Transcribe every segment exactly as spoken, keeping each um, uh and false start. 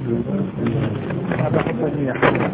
هذا حكمي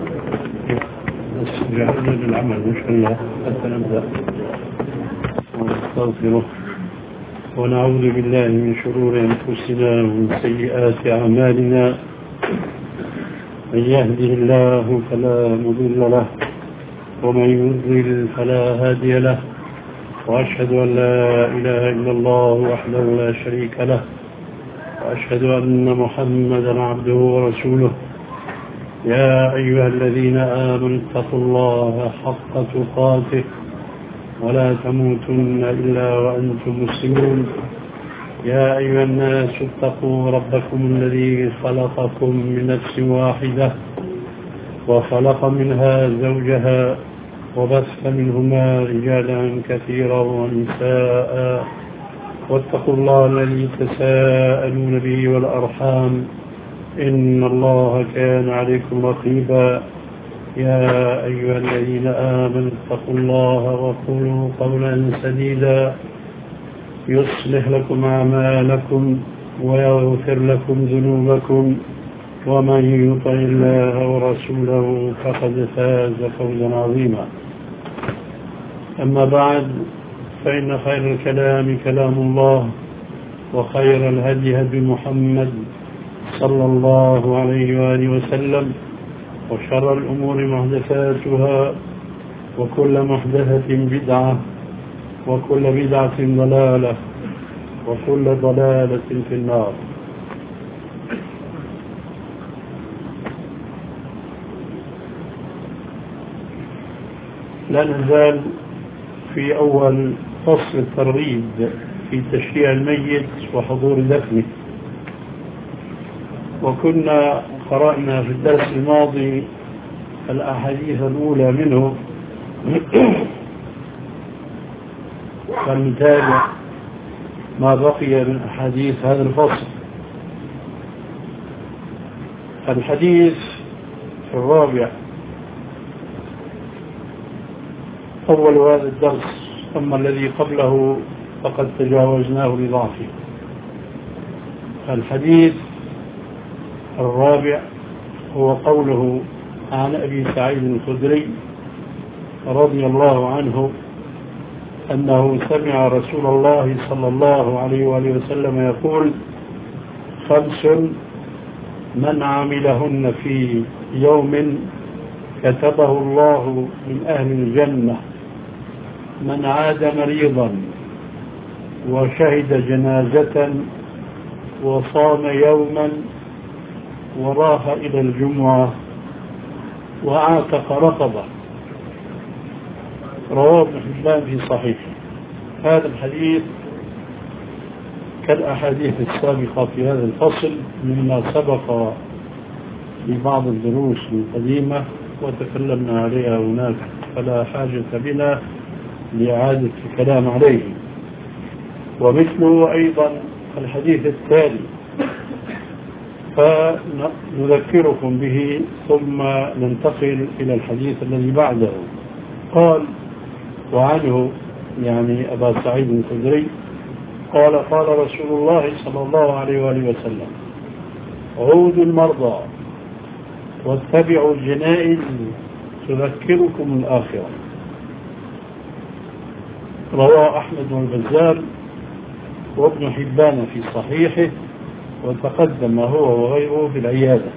بس جعلنا للعمل مش الله حتى نبدأ ونستغفره ونعوذ بالله من شرور أنفسنا ومن سيئات أعمالنا. من يهده الله فلا مضل له ومن يضلل فلا هادي له، وأشهد أن لا إله إلا الله وحده لا شريك له، وأشهد أن محمدا عبده ورسوله. يا أيها الذين آمنوا اتقوا الله حق تقاته ولا تموتن إلا وأنتم مسلمون. يا أيها الناس اتقوا ربكم الذي خلقكم من نفس واحدة وخلق منها زوجها وبث منهما رجالا كثيرا ونساء، واتقوا الله الذي تساءلون به والأرحام إن الله كان عليكم رقيبا. يا أيها الذين آمنوا اتقوا الله وقولوا قولا سديدا يصلح لكم أعمالكم ويغفر لكم ذنوبكم، ومن يطع الله ورسوله فقد فاز فوزا عظيما. أما بعد، فإن خير الكلام كلام الله، وخير الهدي هدي محمد صلى الله عليه وآله وسلم، وشر الأمور محدثاتها، وكل محدثة بدعة، وكل بدعة ضلالة، وكل ضلالة في النار. لا نزال في أول فصل الترغيب في تشييع الميت وحضور دفنه، وكنا قرأنا في الدرس الماضي الأحاديث الأولى منه، فنتابع ما بقي من أحاديث هذا الفصل. الحديث الرابع أول هذا الدرس، أما الذي قبله فقد تجاوزناه لضعفه. الحديث الرابع هو قوله عن أبي سعيد الخدري رضي الله عنه أنه سمع رسول الله صلى الله عليه وآله وسلم يقول: خمس من عملهن في يوم كتبه الله من أهل الجنة: من عاد مريضا وشهد جنازة وصام يوما وراح إلى الجمعة وأعتق رقبة. رواه ابن حبان في صحيحه. هذا الحديث كالأحاديث السابقة في هذا الفصل مما سبق في بعض الدروس القديمة وتكلمنا عليها هناك، فلا حاجة بنا لإعادة الكلام عليه. ومثله أيضا الحديث التالي، فنذكركم به ثم ننتقل إلى الحديث الذي بعده. قال: وعنه يعني أبا سعيد الخدري قال: قال رسول الله صلى الله عليه وآله وسلم: عودوا المرضى واتبعوا الجنائز تذكركم الآخرة. رواه أحمد والبزار وابن حبان في صحيحه، وتقدم هو وغيره في العيادة.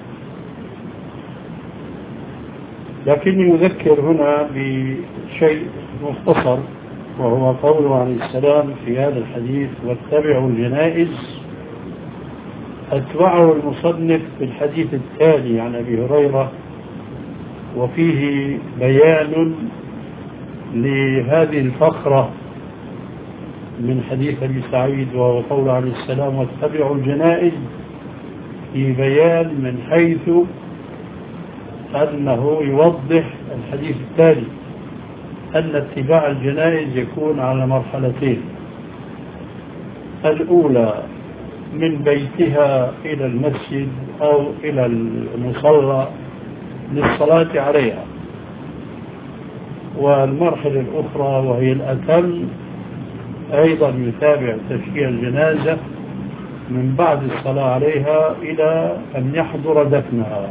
لكني أذكر هنا بشيء مختصر، وهو قوله عليه السلام في هذا الحديث: واتبعوا الجنائز. أتبعه المصنف في الحديث التالي عن أبي هريرة، وفيه بيان لهذه الفقرة من حديث أبي سعيد، وهو قول عليه السلام: واتبعوا الجنائز، في بيان من حيث أنه يوضح الحديث التالي أن اتباع الجنائز يكون على مرحلتين: الأولى من بيتها إلى المسجد أو إلى المصلى للصلاة عليها، والمرحلة الأخرى وهي الأتم أيضا يتابع تشييع الجنازة من بعد الصلاة عليها إلى أن يحضر دفنها.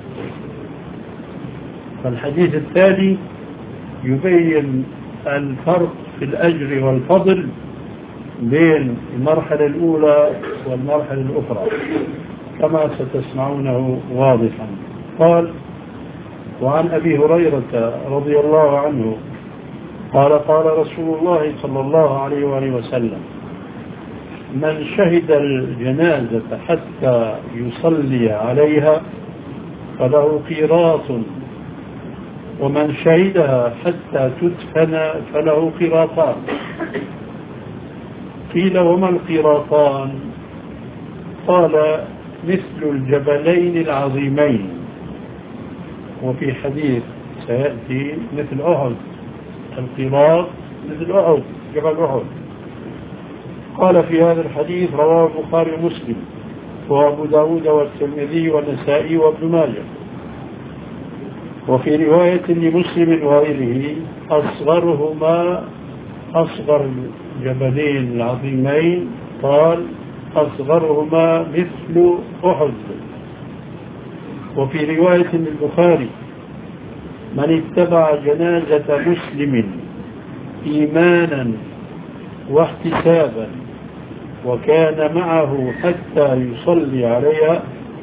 فالحديث التالي يبين الفرق في الأجر والفضل بين المرحلة الأولى والمرحلة الأخرى كما ستسمعونه واضحا. قال: وعن أبي هريرة رضي الله عنه قال: قال رسول الله صلى الله عليه وآله وسلم: من شهد الجنازة حتى يصلي عليها فله قيراط، ومن شهدها حتى تدفن فله قيراطان. قيل: وما القيراطان؟ قال: مثل الجبلين العظيمين. وفي حديث سيأتي مثل أحد، القيراط مثل أحد، جبل أحد. قال في هذا الحديث: رواه البخاري ومسلم وأبو داود والترمذي والنسائي وابن ماجه. وفي رواية لمسلم وغيره: أصغرهما أصغر الجبلين العظيمين، قال: أصغرهما مثل أحد. وفي رواية للبخاري: من اتبع جنازة مسلم إيمانا واحتسابا وكان معه حتى يصلي عليها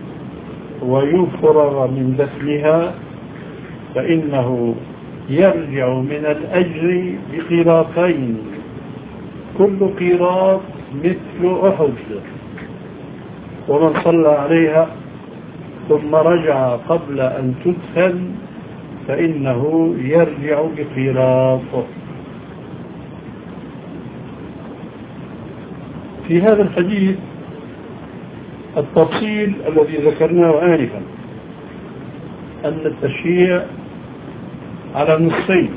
ويفرغ من دفنها فإنه يرجع من الأجر بقيراطين، كل قيراط مثل أحد. ومن صلى عليها ثم رجع قبل أن تدفن فإنه يرجع بقيراط. في هذا الحديث التفصيل الذي ذكرناه آنفا أن التشريع على نصفين: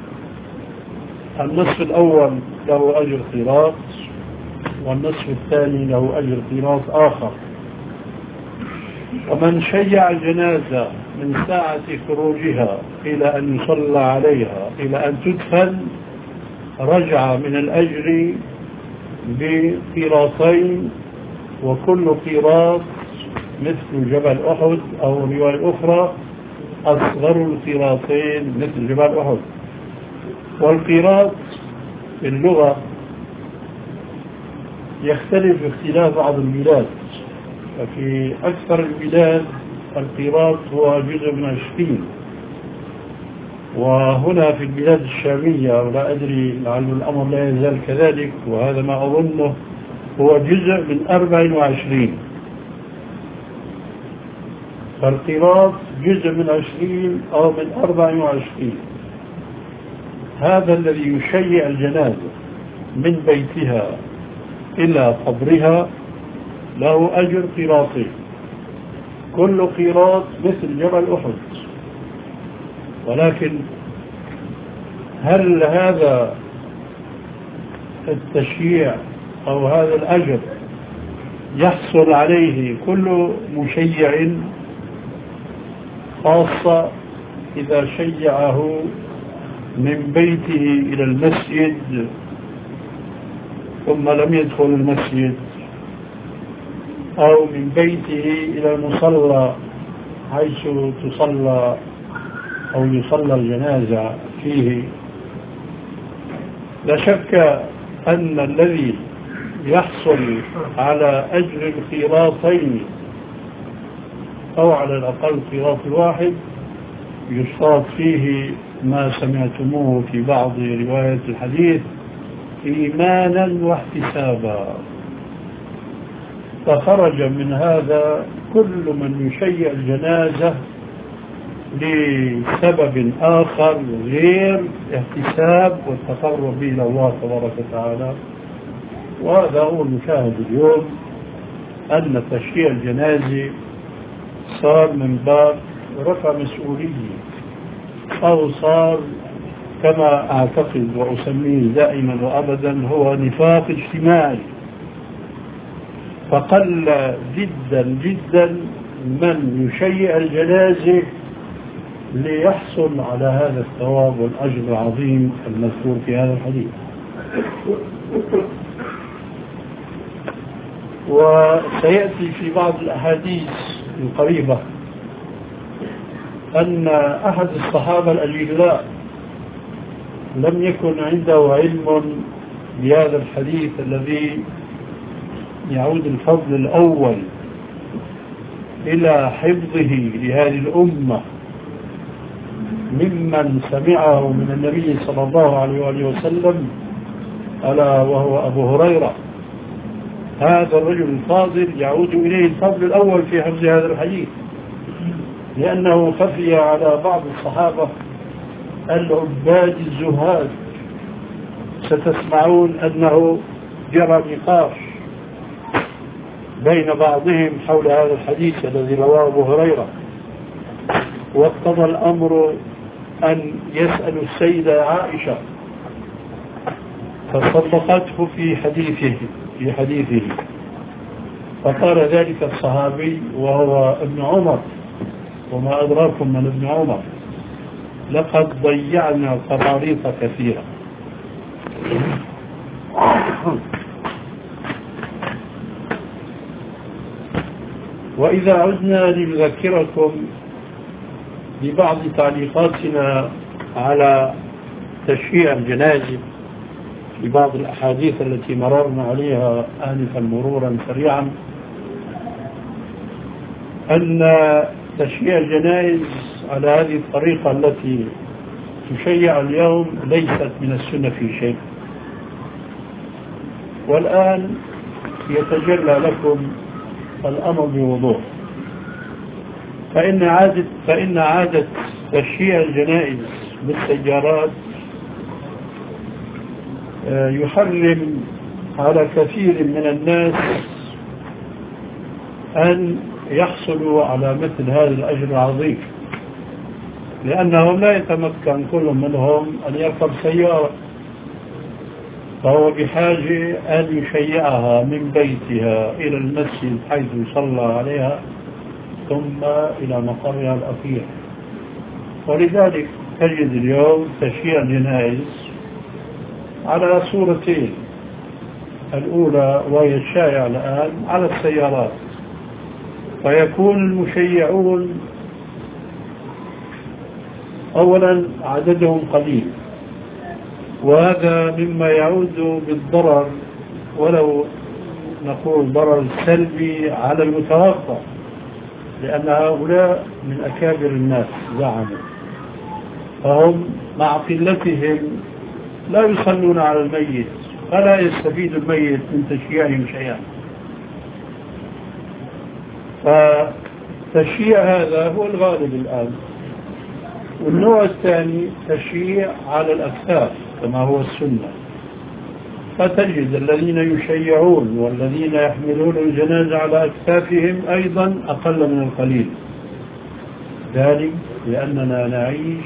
النصف الأول له أجر قيراط، والنصف الثاني له أجر قيراط آخر. ومن شيع الجنازة من ساعة خروجها إلى أن يصلى عليها إلى أن تدفن رجع من الأجر بقيراطين، وكل قيراط مثل جبل أحد، أو رواية أخرى أصغر القيراطين مثل جبل أحد. والقيراط في اللغة يختلف باختلاف بعض البلاد، ففي أكثر البلاد القيراط هو جزء من عشرين، وهنا في البلاد الشامية ولا أدري لعل الأمر لا يزال كذلك، وهذا ما أظنه هو جزء من أربع وعشرين. فالقيراط جزء من عشرين أو من أربع وعشرين. هذا الذي يشيع الجنازة من بيتها إلى قبرها له أجر قيراطين، كل قيراط مثل جبل أحد. ولكن هل هذا التشييع أو هذا الأجر يحصل عليه كل مشيع، خاصة إذا شيعه من بيته إلى المسجد ثم لم يدخل المسجد، أو من بيته إلى المصلى حيث تصلى أو يصلى الجنازة فيه؟ لا شك أن الذي يحصل على أجر القيراطين أو على الأقل قيراط الواحد يشترط فيه ما سمعتموه في بعض روايات الحديث: إيمانا واحتسابا. فخرج من هذا كل من يشيع الجنازة لسبب آخر غير احتساب والتقرب إلى الله تبارك وتعالى. وهذا هو المشاهد اليوم، أن تشييع الجنازة صار من باب رفع مسؤولية، أو صار كما أعتقد وأسميه دائما وأبدا هو نفاق اجتماعي. فقل جدا جدا من يشيع الجنازة ليحصل على هذا الثواب والأجر العظيم المذكور في هذا الحديث. وسيأتي في بعض الأحاديث القريبة أن أحد الصحابة الأجلاء لم يكن عنده علم بهذا الحديث الذي يعود الفضل الأول إلى حفظه لهذه الأمة ممن سمعه من النبي صلى الله عليه وآله وسلم، ألا وهو أبو هريرة. هذا الرجل الفاضل يعود إليه الفضل الأول في حفظ هذا الحديث، لأنه خفي على بعض الصحابة العباد الزهاد. ستسمعون أنه جرى نقاش بين بعضهم حول هذا الحديث الذي رواه أبو هريرة، واقتضى الأمر أن يسأل السيدة عائشة فصدقته في حديثه في حديثه فقال ذلك الصحابي وهو ابن عمر، وما أدراكم من ابن عمر، لقد ضيعنا قراريط كثيرة. وإذا عدنا لنذكركم ببعض تعليقاتنا على تشييع الجنائز في بعض الأحاديث التي مررنا عليها آنفا مرورا سريعا، أن تشييع الجنائز على هذه الطريقة التي تشيع اليوم ليست من السنة في شيء. والآن يتجلى لكم الأمر بوضوح. فإن عادة فإن عادة تشييع الجنائز بالسيارات يحرم على كثير من الناس أن يحصلوا على مثل هذا الأجر العظيم، لأنهم لا يتمكن كل منهم أن يركب سيارة، فهو بحاجة أن يشيعها من بيتها إلى المسجد حيث يصلى عليها ثم إلى مقرها الأخير. ولذلك تجد اليوم تشييع الجنائز على صورتين: الأولى وهي الشائعة الآن على السيارات، فيكون المشيعون أولا عددهم قليل، وهذا مما يعود بالضرر، ولو نقول ضرر سلبي، على المتوفى، لأن هؤلاء من أكابر الناس زعموا، فهم مع قلتهم لا يصلون على الميت، فلا يستفيد الميت من تشييعهم شيئا. فتشييع هذا هو الغالب الآن. والنوع الثاني تشييع على الأكتاف كما هو السنة، فتجد الذين يشيعون والذين يحملون الجنازة على أكتافهم أيضا أقل من القليل، ذلك لأننا نعيش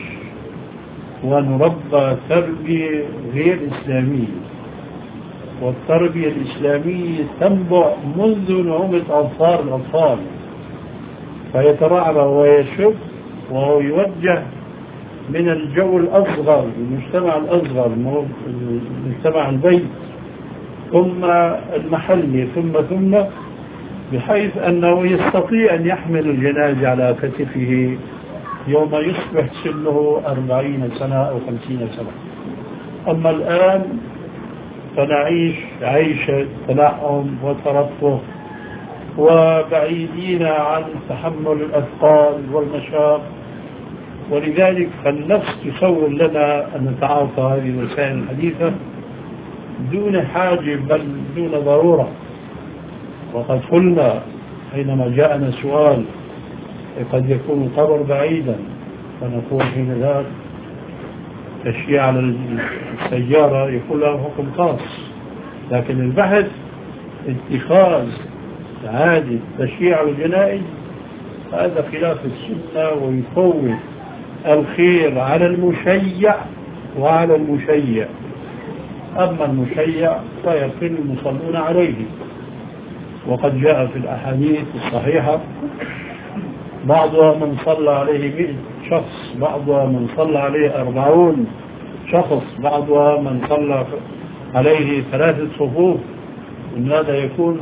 ونربى تربية غير إسلامية، والتربية الإسلامية تنبع منذ نعومة أظفار الأطفال، فيترعرع ويشب وهو يوجه من الجو الأصغر، المجتمع الأصغر، مجتمع البيت ثم المحلي ثم ثم بحيث أنه يستطيع أن يحمل الجنازة على كتفه يوم يصبح سنه أربعين سنة أو خمسين سنة. أما الآن فنعيش عيشة تنعم وترفه وبعيدين عن تحمل الأثقال والمشاق، ولذلك فالنفس تصور لنا أن نتعاطى هذه الوسائل الحديثة دون حاجة بل دون ضرورة. وقد قلنا حينما جاءنا سؤال قد يكون القبر بعيدا، فنقول حين ذاك تشييع على السيارة يكون له حكم خاص، لكن البحث اتخاذ عادة تشييع الجنائز هذا خلاف السنة، ويفوت الخير على المشيع وعلى المشيع. أما المشيع فيقل المصلون عليه، وقد جاء في الأحاديث الصحيحة بعضها من صلى عليه مئة شخص، بعضها من صلى عليه أربعون شخص، بعضها من صلى عليه ثلاثة صفوف، إن هذا يكون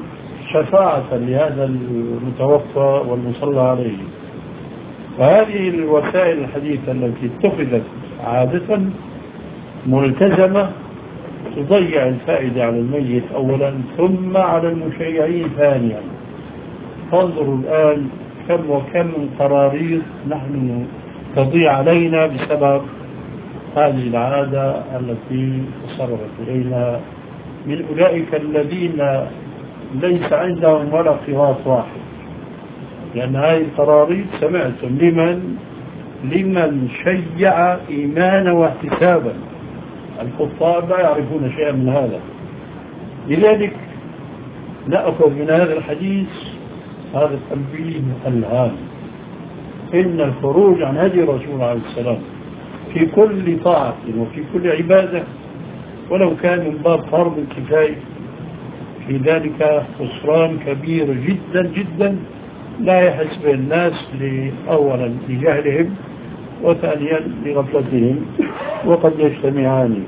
شفاعة لهذا المتوفى والمصلى عليه. وهذه الوسائل الحديثة التي اتخذت عادة ملتزمة تضيع الفائدة على الميت أولا ثم على المشيعين ثانيا. فانظروا الآن كم وكم من قراريط نحن تضيع علينا بسبب هذه العادة التي تصرفت إلينا من أولئك الذين ليس عندهم ولا قراط واحد. لأن هذه القراريط سمعتم لمن لمن شيع إيمانا واحتسابا. الكفار لا يعرفون شيئا من هذا. لذلك نأخذ من هذا الحديث هذا التنبيه الهام، إن الخروج عن هدي الرسول عليه السلام في كل طاعة وفي كل عبادة ولو كان من باب فرض الكفاية في ذلك خسران كبير جدا جدا لا يحس به الناس أولا لجهلهم وثانيا لغفلتهم وقد يجتمعان.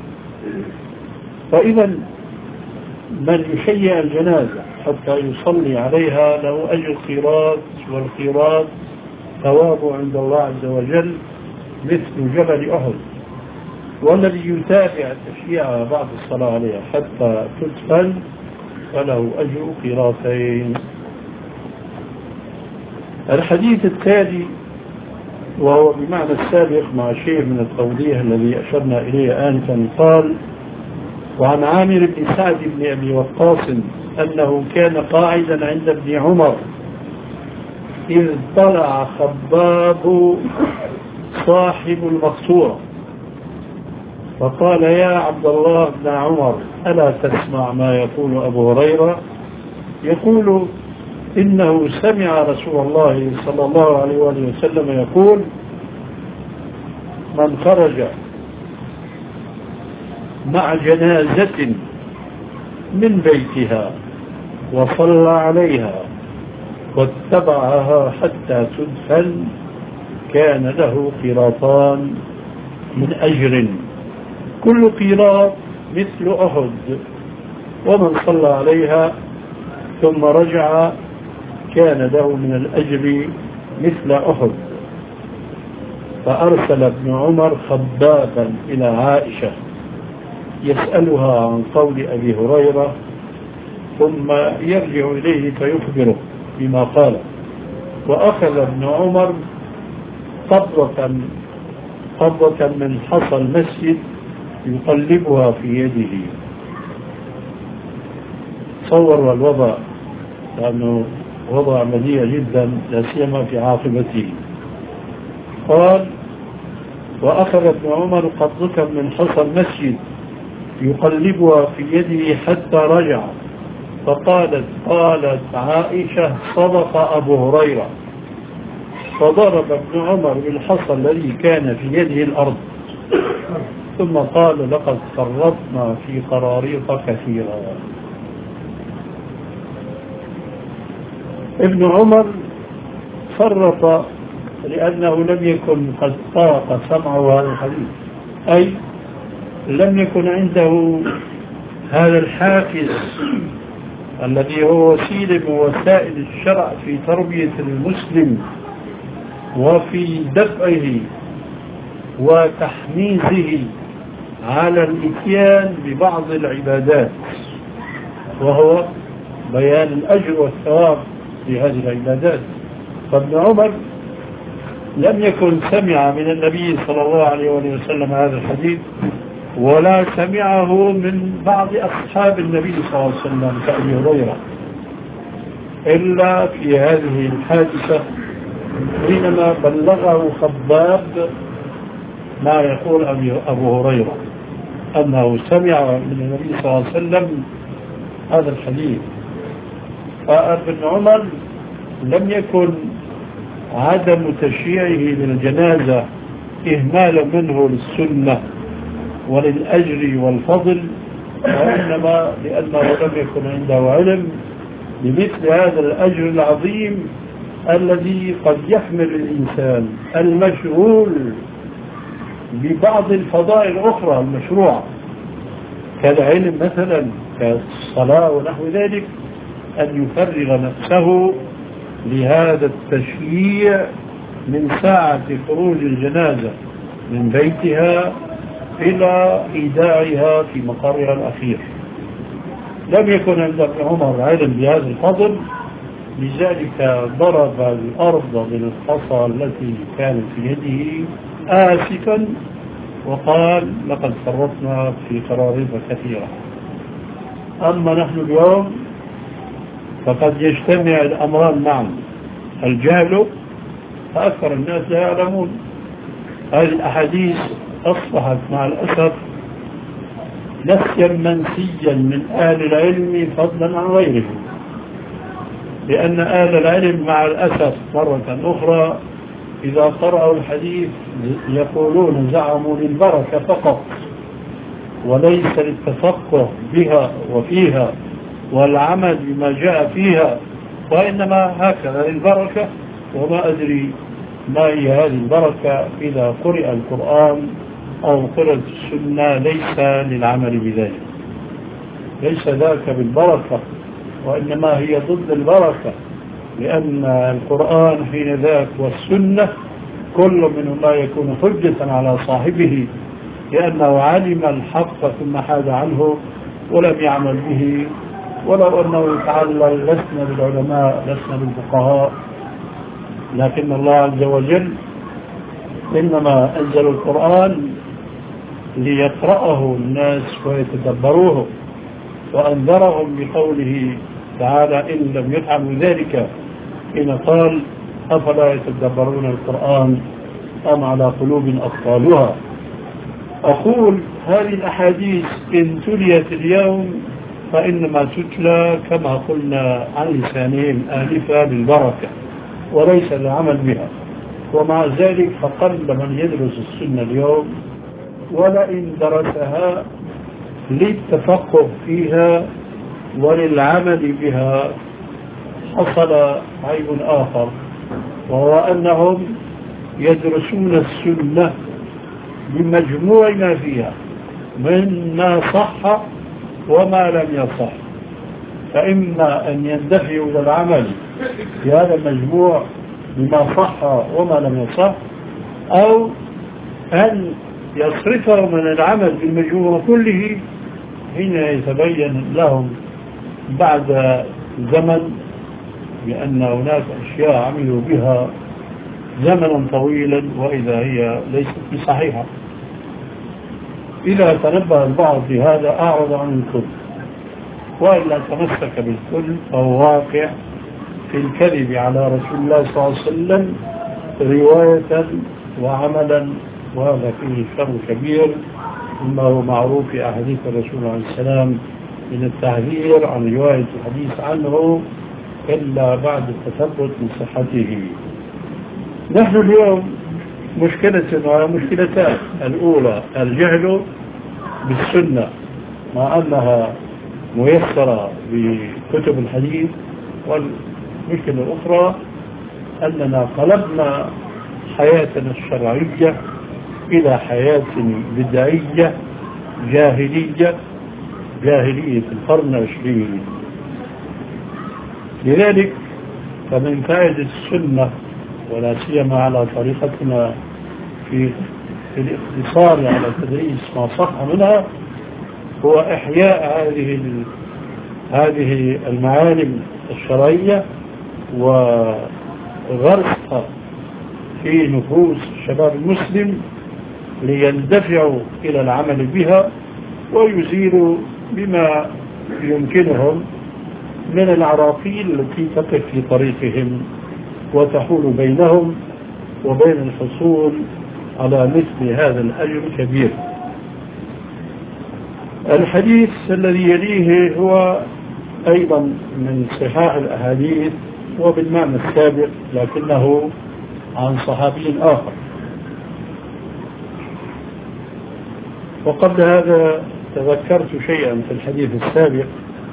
فإذا من يشيع الجنازة حتى يصلي عليها له أجر قيراط، والقيراط ثوابه عند الله عز وجل مثل جبل أحد. والذي يتابع تشييعها بعد الصلاة عليها حتى تدفن فله أجر قيراطين. الحديث التالي وهو بمعنى السابق مع شيء من التوضيح الذي أشرنا إليه آنفا قال: وعن عامر بن سعد بن أبي وقاص أنه كان قاعدا عند ابن عمر إذ طلع خباب صاحب المقصورة فقال: يا عبد الله بن عمر ألا تسمع ما يقول أبو هريرة؟ يقول إنه سمع رسول الله صلى الله عليه وآله وسلم يقول: من خرج مع جنازة من بيتها وصلى عليها واتبعها حتى تدفن كان له قيراطان من أجر، كل قيراط مثل أحد، ومن صلى عليها ثم رجع كان له من الأجر مثل أحد. فأرسل ابن عمر خبابا إلى عائشة يسألها عن قول أبي هريرة ثم يرجع إليه فيخبره بما قال. وأخذ ابن عمر قبضة قبضة من حصى المسجد يقلبها في يده. صوروا الوضع لأنه وضع بديع جدا لا سيما في عاقبته. قال: وأخذ ابن عمر قبضة من حصى المسجد يقلبها في يده حتى رجع. فقالت قالت عائشة: صدق أبو هريرة. فضرب ابن عمر بالحصى الذي كان في يده الأرض ثم قال: لقد فرطنا في قراريط كثيرة. ابن عمر فرط لأنه لم يكن قد طاق سمعه هذا الحديث، أي لم يكن عنده هذا الحافز الذي هو وسيلة من وسائل الشرع في تربية المسلم وفي دفعه وتحميزه على الاتيان ببعض العبادات، وهو بيان الأجر والثواب في هذه العبادات. فابن عمر لم يكن سمع من النبي صلى الله عليه وسلم هذا الحديث ولا سمعه من بعض أصحاب النبي صلى الله عليه وسلم كأبي هريرة إلا في هذه الحادثة حينما بلغه خباب ما يقول أبو هريرة أنه سمع من النبي صلى الله عليه وسلم هذا الحديث. فابن عمر لم يكن عدم تشييعه للجنازة إهمالا منه للسنة وللأجر والفضل، وإنما لأنه لم يكن عنده علم بمثل هذا الأجر العظيم الذي قد يحمل الإنسان المشغول ببعض الفضائل الأخرى المشروعة كالعلم مثلا كالصلاة ونحو ذلك، أن يفرغ نفسه لهذا التشييع من ساعة خروج الجنازة من بيتها إلى إيداعها في مقرها الأخير. لم يكن عند ابن عمر علم بهذا الفضل، لذلك ضرب الأرض بالحصى التي كانت في يده آسفا وقال لقد فرطنا في قراريط كثيرة. أما نحن اليوم فقد يجتمع الأمران معا، الجهل فأكثر الناس لا يعلمون. هذه الأحاديث أصبحت مع الأسف نسيا منسيا من أهل العلم فضلا عن غيرهم، لأن أهل العلم مع الأسف مرة أخرى إذا قرأوا الحديث يقولون زعموا للبركة فقط وليس للتفقه بها وفيها والعمل بما جاء فيها، وإنما هكذا للبركة. وما أدري ما هي هذه البركة إذا قرئ القرآن أو قرأت السنة ليس للعمل بذلك، ليس ذاك بالبركة، وإنما هي ضد البركة، لأن القرآن حين ذاك والسنة كل منهما يكون حجة على صاحبه، لأنه علم الحق ثم حاد عنه ولم يعمل به. ولو أنه يتعلل لسنا بالعلماء لسنا بالفقهاء، لكن الله عز وجل إنما أنزل القرآن ليقرأه الناس ويتدبروه، وأنذرهم بقوله تعالى إن لم يفعلوا ذلك إن قال أفلا يتدبرون القرآن أم على قلوب أقفالها. أقول هذه الأحاديث إن تليت اليوم فإنما تتلى كما قلنا عن لسانهم آلفة بالبركة وليس للعمل بها. ومع ذلك فقل من يدرس السنة اليوم، ولئن درسها للتفقه فيها وللعمل بها حصل عيب آخر، وهو أنهم يدرسون السنة بمجموع ما فيها من ما صح وما لم يصح، فإما أن يندفعوا إلى العمل في هذا المجموع بما صح وما لم يصح، أو أن يصرفوا من العمل بالمجموع كله حين يتبين لهم بعد زمن بأن هناك أشياء عملوا بها زمنا طويلا وإذا هي ليست بصحيحة. إذا تنبه البعض بهذا أعرض عن الكل، وإلا تمسك بالكل فهو واقع في الكذب على رسول الله صلى الله عليه وسلم رواية وعملا، وهذا فيه شر كبير مما هو معروف في أحاديث الرسول عليه السلام من التحذير عن رواية الحديث عنه إلا بعد التثبت من صحته. نحن اليوم مشكلة وهي مشكلتان: الأولى الجهل بالسنة مع أنها ميسرة بكتب الحديث، والمشكلة الأخرى أننا قلبنا حياتنا الشرعية إلى حياة بدعية جاهلية جاهلية القرن العشرين. لذلك فمن فائدة السنة ولا سيما على طريقتنا في في الاقتصار على تدريس ما صح منها هو إحياء هذه هذه المعالم الشرعية وغرسها في نفوس الشباب المسلم ليندفعوا إلى العمل بها ويزيلوا بما يمكنهم من العراقيل التي تقف في طريقهم وتحول بينهم وبين الحصول على مثل هذا الأجر الكبير. الحديث الذي يليه هو أيضا من صحاح الأحاديث وبالمعنى السابق، لكنه عن صحابي آخر. وقبل هذا تذكرت شيئا في الحديث السابق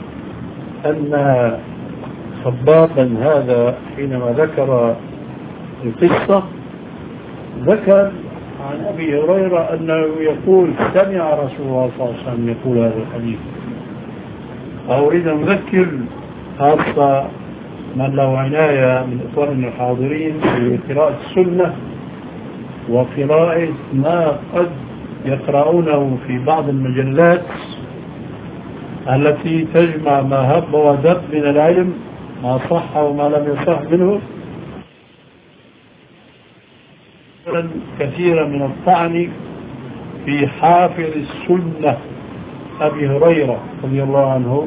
أن خبابا هذا حينما ذكر القصة ذكر عن أبي هريرة أنه يقول سمع رسول الله صلى الله عليه وسلم يقول هذا الحديث. أريد أن أذكر خاصة من له عناية من إخواننا الحاضرين في قراءة السنة وقراءة ما قد يقرؤونه في بعض المجلات التي تجمع ما هب ودب من العلم، ما صح وما لم يصح منه، كثيرا من الطعن في حافظ السنة أبي هريرة رضي الله عنه.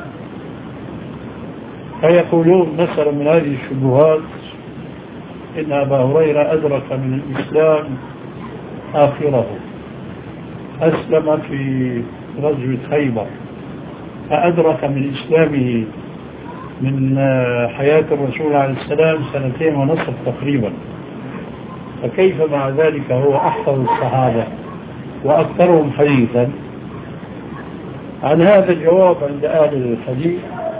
فيقولون مثلا من هذه الشبهات إن أبا هريرة أدرك من الإسلام آخره، أسلم في غزوة خيبر، فأدرك من إسلامه من حياة الرسول عليه السلام سنتين ونصف تقريبا، فكيف مع ذلك هو أحفظ الصحابة وأكثرهم حديثا؟ عن هذا الجواب عند أهل الحديث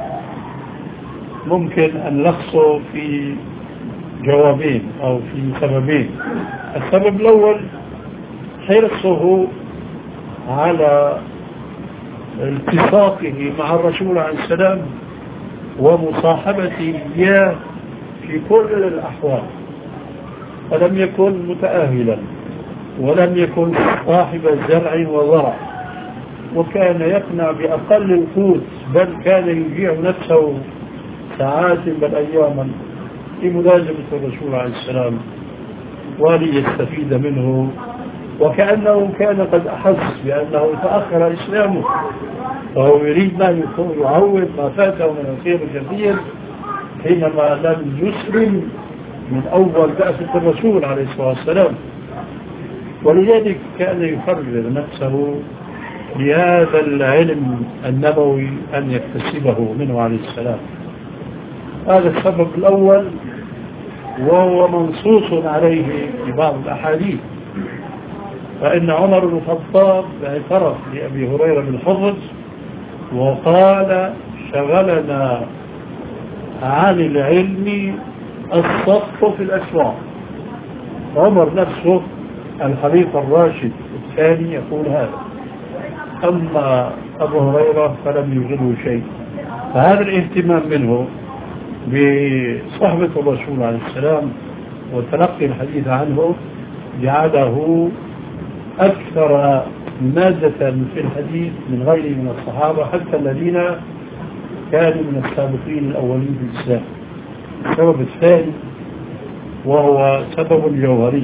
ممكن أن نلخصه في جوابين أو في سببين. السبب الأول حرصه على التصاقه مع الرسول عليه السلام ومصاحبته إياه في كل الأحوال، فلم يكن متأهلا ولم يكن صاحب زرع وزرع، وكان يقنع بأقل القوت، بل كان يجيع نفسه ساعات بل أياما لملازمة الرسول عليه السلام وليستفيد منه، وكأنه كان قد أحس بأنه تأخر إسلامه، فهو يريد ما يعوض ما فاته من الخير الكثير حينما لم يسلم من أول بعثة الرسول عليه الصلاة والسلام. ولذلك كان يحرر نفسه لهذا العلم النبوي أن يكتسبه منه عليه السلام. هذا السبب الأول، وهو منصوص عليه في بعض الأحاديث، فإن عمر بن الخطاب اعترف لأبي هريرة بالحفظ وقال: شغلنا عن العلم الصف في الأسواق. عمر نفسه الخليفة الراشد الثاني يقول هذا، أما أبو هريرة فلم يوجده شيء. فهذا الاهتمام منه بصحبة الرسول عليه السلام وتلقي الحديث عنه جعله أكثر مادة في الحديث من غيره من الصحابة، حتى الذين كانوا من السابقين الأولين في الإسلام. السبب الثاني وهو سبب جوهري،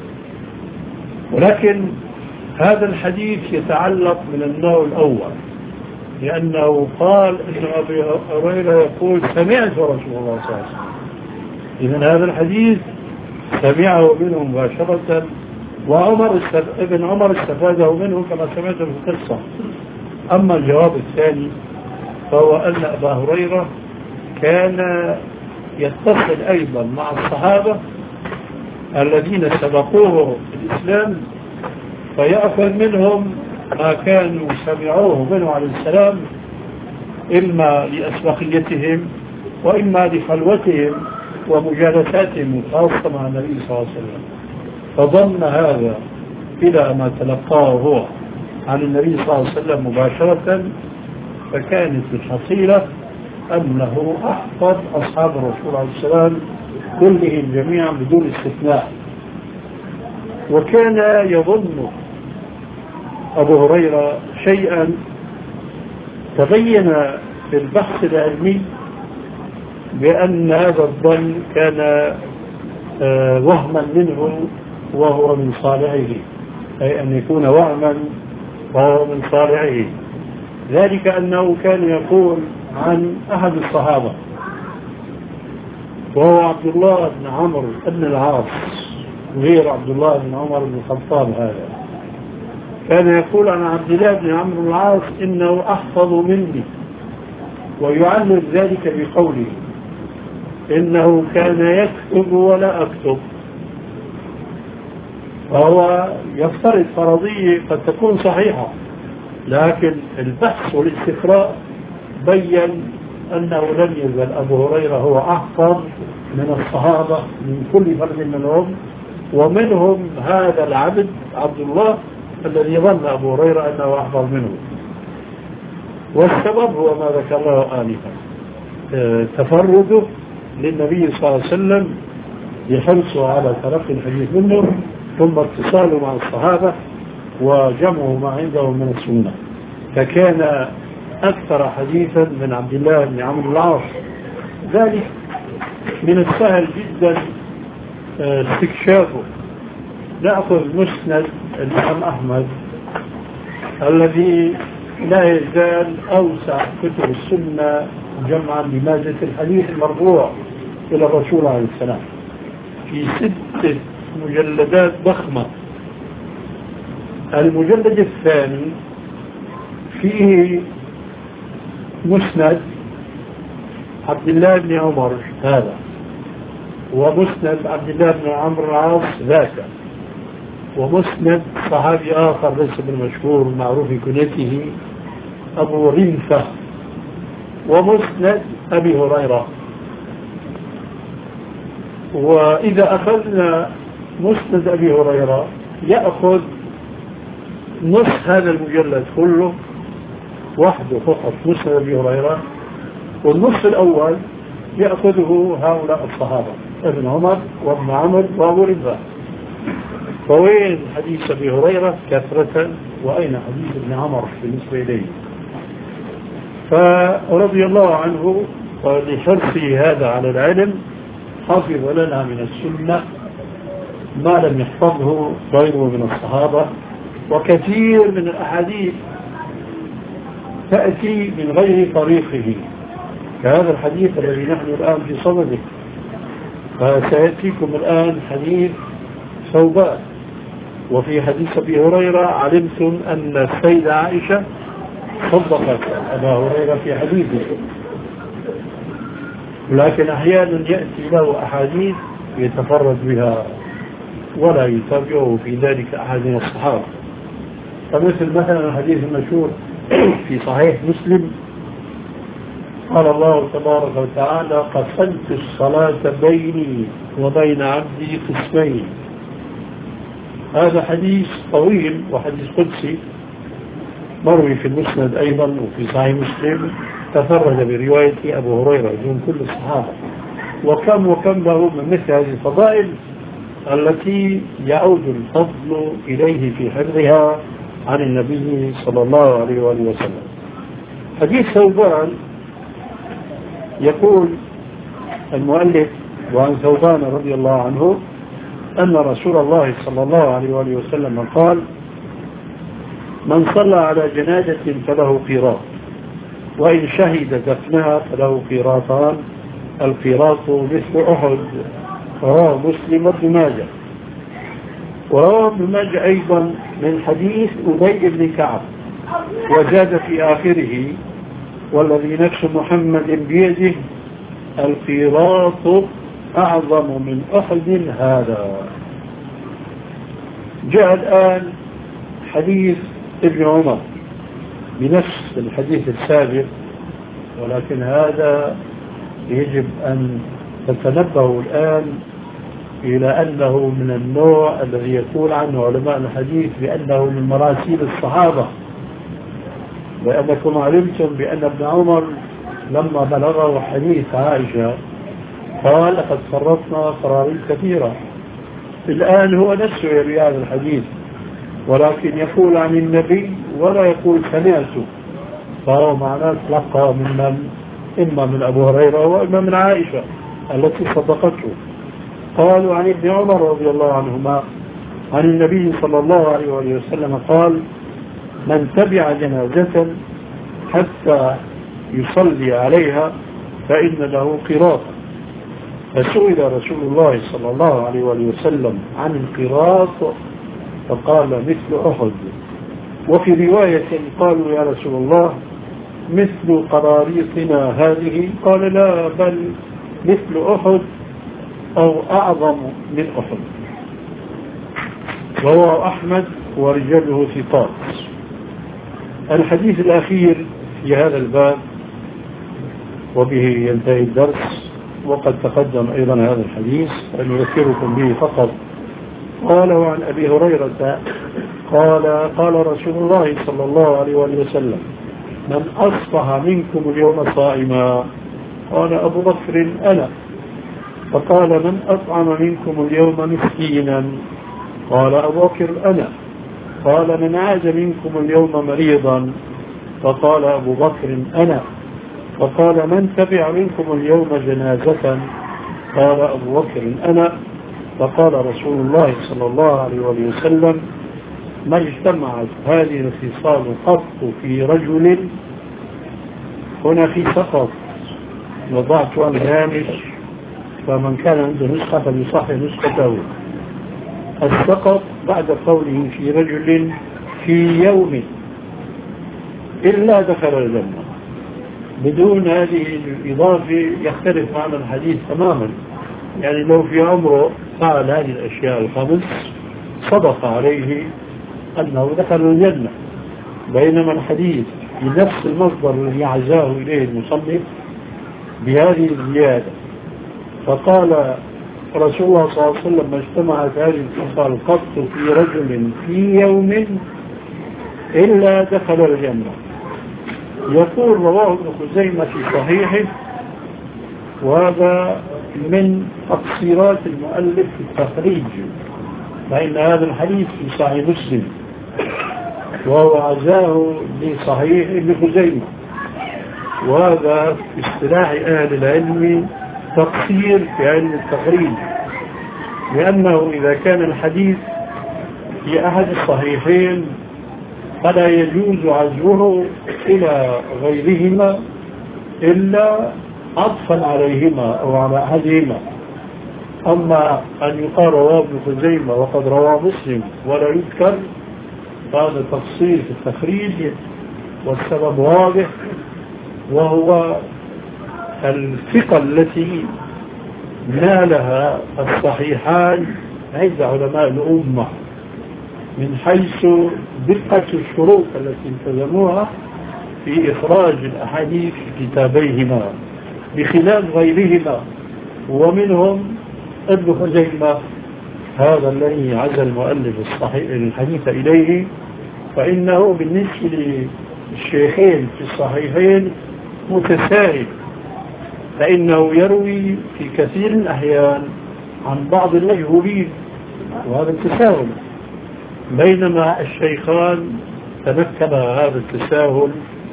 ولكن هذا الحديث يتعلق من النوع الأول، لأنه قال إن أبي هريرة يقول: سمعت رسول الله صلى الله عليه وسلم. إذن هذا الحديث سمعه منه مباشرة، وعمر ابن عمر استفاده منه كما سمعت في القصة. أما الجواب الثاني فهو أن أبا هريرة كان يتصل أيضا مع الصحابة الذين سبقوه في الإسلام، فيأخذ منهم ما كانوا سمعوه منه عليه السلام، إما لأسبقيتهم وإما لخلوتهم ومجالساتهم الخاصة مع النبي صلى الله عليه وسلم، فظن هذا إلى ما تلقاه هو عن النبي صلى الله عليه وسلم مباشرة، فكانت الحصيلة أنه أحفظ أصحاب الرسول عليه السلام كلهم جميعا بدون استثناء. وكان يظن أبو هريرة شيئا تبين في البحث العلمي بأن هذا الظن كان وهما منه وهو من صالحه، أي أن يكون وهما وهو من صالحه. ذلك أنه كان يقول عن أحد الصحابة وهو عبد الله بن عمرو بن العاص غير عبد الله بن عمر بن الخطاب، هذا كان يقول عن عبد الله بن عمرو بن العاص: إنه أحفظ مني، ويعلل ذلك بقوله: إنه كان يكتب ولا أكتب. فهو يفترض فرضية قد تكون صحيحة، لكن البحث والاستقراء بين أنه لم يزل أبو هريرة هو أحفظ من الصحابة من كل فرد منهم، ومنهم هذا العبد عبد الله الذي ظن أبو هريرة أنه أحفظ منه. والسبب هو ما ذكره آنفا، تفرده للنبي صلى الله عليه وسلم يحرصوا على تلقي الحديث منه، ثم اتصاله مع الصحابة وجمعه ما عندهم من السنة، فكان أكثر حديثا من عبد الله بن عمرو بن العاص. ذلك من السهل جدا استكشافه. نأخذ مسند الإمام أحمد الذي لا يزال أوسع كتب السنة جمعا لمادة الحديث المرفوع إلى الرسول عليه السلام في ستة مجلدات ضخمة. المجلد الثاني فيه مسند عبد الله بن عمر هذا، ومسند عبد الله بن عمرو العاص ذاك، ومسند صحابي آخر ليس بالمشهور معروف كنيته أبو رنفة، ومسند أبي هريرة. وإذا أخذنا مسند أبي هريرة يأخذ نصف هذا المجلد كله وحده فقط، مسند أبي هريرة، والنصف الأول يأخذه هؤلاء الصحابة ابن عمر وابن عمرو وأبو رنفة. فوين حديث أبي هريرة كثرة، وأين حديث ابن عمر بالنسبة إليه؟ فرضي الله عنه ولحرصه هذا على العلم حفظ لنا من السنة ما لم يحفظه غيره من الصحابة، وكثير من الأحاديث تأتي من غير طريقه، كهذا الحديث الذي نحن الآن في صدده. فسيأتيكم الآن حديث ثوبان، وفي حديث أبي هريرة علمتم أن السيدة عائشة صدقت أبا هريرة في حديثه، ولكن أحيانا يأتي له أحاديث يتفرد بها ولا يتابعه في ذلك أحد من الصحابة. فمثل مثلا الحديث المشهور في صحيح مسلم قال الله تبارك وتعالى: قسمت الصلاة بيني وبين عبدي قسمين. هذا حديث طويل وحديث قدسي مروي في المسند أيضا وفي صحيح مسلم، تفرد برواية أبو هريرة دون كل الصحابة. وكم وكم له من مثل هذه الفضائل التي يعود الفضل إليه في حفظها عن النبي صلى الله عليه وآله وسلم. حديث ثوبان يقول المؤلف: وعن ثوبان رضي الله عنه أن رسول الله صلى الله عليه وآله وسلم قال: من صلى على جنازة فله قيراط، وإن شهد دفنها فله قيراطان، القيراط مثل أحد. رواه مسلم وابن ماجه. ورواه ابن ماجه أيضا من حديث أبي بن كعب، وزاد في آخره: والذي نفس محمد بيده القيراط أعظم من أحد هذا. جاء الآن حديث ابن عمر بنفس الحديث السابق، ولكن هذا يجب أن تتنبهوا الآن إلى أنه من النوع الذي يقول عنه علماء الحديث بأنه من مراسيل الصحابة، لأنكم علمتم بأن ابن عمر لما بلغه حديث عائشة قال: لقد فرطنا قراريط كثيرة. الآن هو نفسه يروي هذا الحديث، ولكن يقول عن النبي ولا يقول سمعته، فهو معناه تلقى من من؟ إما من أبو هريرة وإما من عائشة التي صدقته. قالوا عن ابن عمر رضي الله عنهما عن النبي صلى الله عليه وسلم قال: من تبع جنازة حتى يصلي عليها فإن له قيراط. فسئل رسول الله صلى الله عليه وسلم عن القيراط فقال: مثل أحد. وفي رواية قالوا: يا رسول الله مثل قراريطنا هذه؟ قال: لا، بل مثل أحد أو أعظم من أحد. رواه أحمد ورجاله ثقات. الحديث الأخير في هذا الباب وبه ينتهي الدرس، وقد تقدم أيضا هذا الحديث فنذكركم به فقط. قال: وعن أبي هريرة قال: قال رسول الله صلى الله عليه وسلم: من أصبح منكم اليوم صائما قال أبو بكر أنا. فقال من أطعم منكم اليوم مسكينا؟ قال أبو بكر أنا. قال من عاد منكم اليوم مريضا؟ فقال أبو بكر أنا. فقال من تبع منكم اليوم جنازة؟ قال أبو بكر أنا. فقال رسول الله صلى الله عليه وسلم ما اجتمعت هذه الخصال قط في رجل. هنا في سقط وضعت الهامش، فمن كان عنده نسخة فليصحح نسخته. السقط بعد قوله في رجل في يوم إلا دخل الجنة. بدون هذه الإضافة يختلف معنى الحديث تماما. يعني لو في عمره فعل هذه الأشياء الخمس صدق عليه أنه دخل الجنة، بينما الحديث بنفس المصدر الذي عزاه إليه المصنف بهذه الزيادة. فقال رسول الله صلى الله عليه وسلم ما اجتمعت هذه الخصال قط في رجل في يوم إلا دخل الجنة. يقول رواه ابن خزيمة في صحيحه، وهذا من تقصيرات المؤلف في التخريج، فإن هذا الحديث في صحيح مسلم وهو عزاه لصحيح ابن خزيمة، وهذا في اصطلاح أهل العلم تقصير في علم التخريج، لأنه إذا كان الحديث في أحد الصحيحين فلا يجوز عزوه إلى غيرهما إلا عطفا عليهما أو على أحدهما. أما أن يقال رواه ابن خزيمة وقد رواه مسلم ولا يذكر فهذا تفصيل في التخريج، والسبب واضح، وهو الثقة التي نالها الصحيحان عند علماء الأمة من حيث دقة الشروط التي التزموها في إخراج الأحاديث في كتابيهما بخلاف غيرهما، ومنهم ابن خزيمة هذا الذي عزى المؤلف الصحيح الحديث إليه، فإنه بالنسبة للشيخين في الصحيحين متساهل، فإنه يروي في كثير الأحيان عن بعض المجهولين، وهذا التساهل، بينما الشيخان تمكن هذا التساهل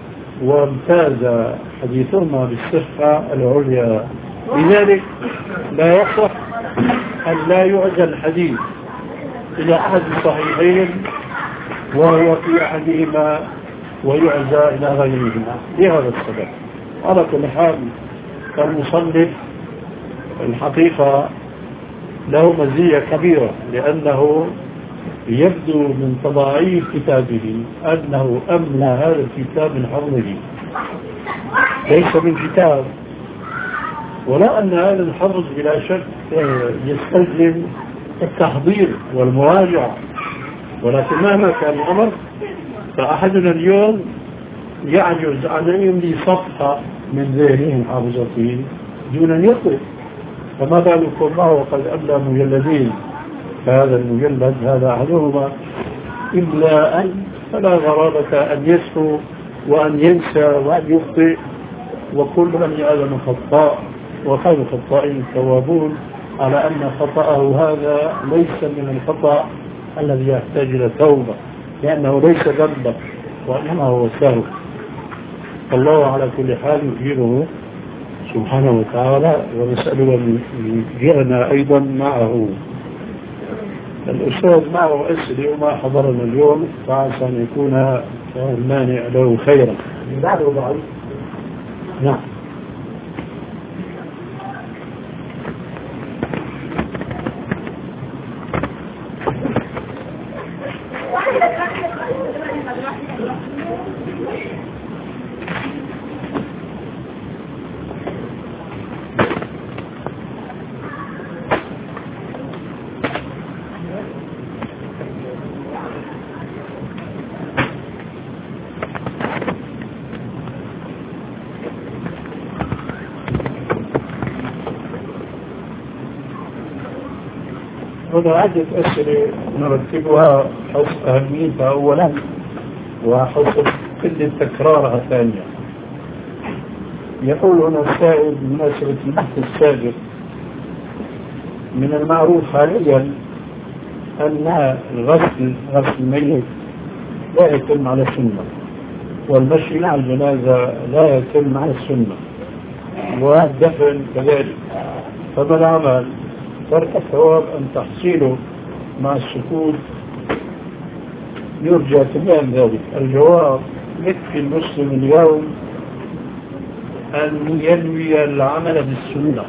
وامتاز حديثهما بالصحة العليا. لذلك لا يصح أن لا يعزى الحديث إلى أحد الصحيحين وهو في أحدهما ويعزى إلى غيرهما لهذا السبب. على كل حال المصنف الحقيقة له مزية كبيرة، لأنه يبدو من تضاعيف كتابه أنه أملى هذا الكتاب من حفظه، ليس من كتاب، ولا أن هذا الحفظ بلا شك يستلزم التحضير والمراجعة، ولكن مهما كان الأمر فأحدنا اليوم يعجز عن أن يملي صفحة من ذهنه حافظته دون أن يقرأ، فما بالكم معه وقد أملى مجلدين، فهذا المجلد هذا أحدهما إلا أن فلا غرابة أن يسهو وأن ينسى وأن يخطئ، وكل من آدم خطاء وخير الخطائين التوابون، على أن خطأه هذا ليس من الخطأ الذي يحتاج إلى توبة، لأنه ليس ذنبا وإنما هو سهو. الله على كل حال يجيره سبحانه وتعالى، ونسأله أن يجعلنا أيضا معه. الأستاذ معه أسئلة وما حضرنا اليوم، فعسى أن يكون المانع له خيرا. بعد وبعد نعم. هنا عدة أسئلة نرتبها حسب أهميتها أولا وحسب قلة تكرارها ثانيا. يقول هنا السائل بمناسبة البحث السابق: من المعروف حاليا أن غسل غسل الميت لا يتم على السنة، والمشي مع الجنازة لا يتم على السنة، والدفن كذلك. فما العمل؟ ترك الثواب أم تحصيله مع السكوت؟ يرجى تبيان ذلك. الجواب: يكفي المسلم اليوم أن ينوي العمل بالسنة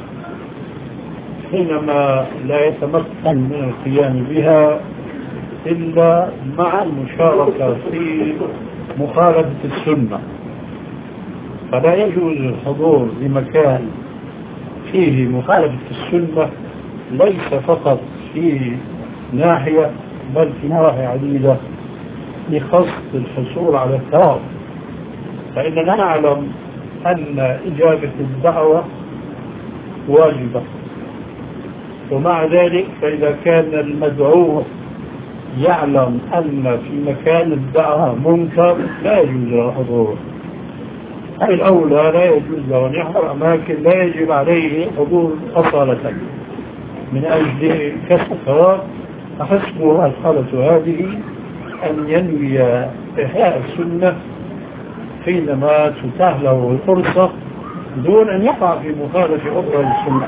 حينما لا يتمكن من القيام بها إلا مع المشاركة في مخالفة السنة. فلا يجوز الحضور لمكان فيه مخالفة السنة، ليس فقط في ناحية بل في نواحي عديدة، لقصد الحصول على الثواب. فإننا نعلم أن إجابة الدعوة واجبة، ومع ذلك فإذا كان المدعو يعلم أن في مكان الدعوة منكر لا يجوز له الحضور. أي الأولى لا يجوز له أن يحضر أماكن لا يجب عليه حضور أصالة من أجل كسب الثواب. فحسبها الحالة هذه أن ينوي إحياء السنة حينما تتاح له الفرصة دون أن يقع في مخالفة أخرى للسنة.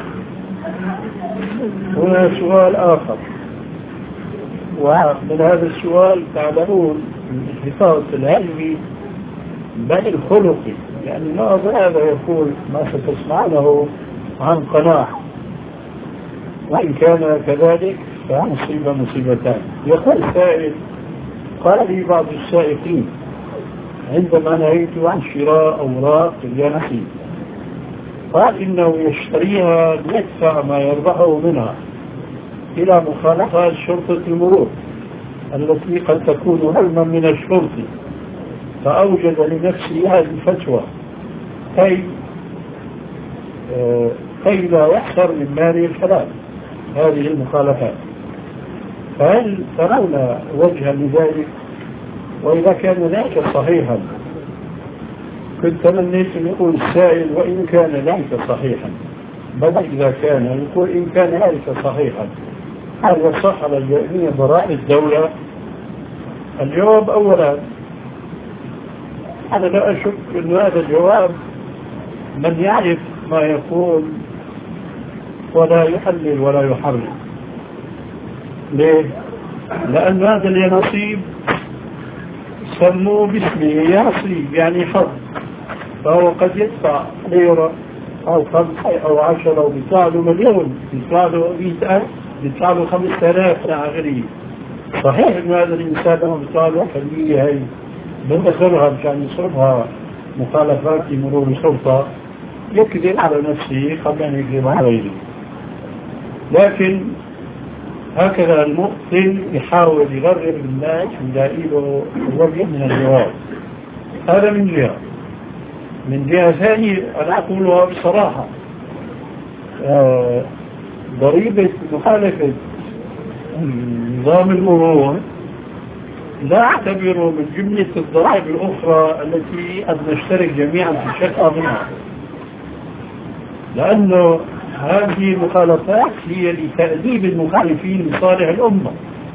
هنا سؤال آخر، ومن هذا السؤال تعلمون الانحطاط العلمي بل الخلقي، يعني بعض هذا يقول ما ستسمعونه عن قناعة، وإن كان كذلك فمصيبة مصيبتان. يقول سائل: قال لي بعض السائقين عندما نهيت عن شراء أوراق اليانسي قال إنه يشتريها ليدفع ما يربحه منها إلى مخالفة شرطة المرور التي قد تكون علما من الشرطة، فأوجد لنفسه هذه الفتوى كي كي لا يحصر من ماله الحلال هذه المخالفات. فهل ترون وجها لذلك؟ وإذا كان ذلك صحيحا، كنت تمنيت أن يقول السائل وإن كان ذلك صحيحا، بل إذا كان يقول إن كان ذلك صحيحا هل يصح على جميع ضرائب الدولة؟ الجواب: أولا أنا لا أشك أن هذا الجواب من يعرف ما يقول ولا يحلل ولا يحرم. ليه؟ لأن هذا اليانصيب سموه باسمه يانصيب يعني حظ، فهو قد يدفع ليرة أو خمسة أو عشرة أو بيطلع له مليون، بيطلع له مئة ألف، بيطلع له خمسة آلاف إلى آخره. صحيح إن هذا الإنسان لما بيطلع له خليه هي بدخلها مشان يصرفها مخالفات في مرور الشرطة يكذب على نفسه قبل أن يكذب على غيره. لكن هكذا المؤمن يحاول يغرر الناس ويلاقي له وجه من الجواب. هذا من جهة. من جهة ثانية أنا أقولها بصراحة، آه ضريبة مخالفة نظام المرور لا أعتبره من جملة الضرائب الأخرى التي قد نشترك جميعا في شقة منها، لأنه هذه المخالفات هي لتأديب المخالفين لصالح الأمة.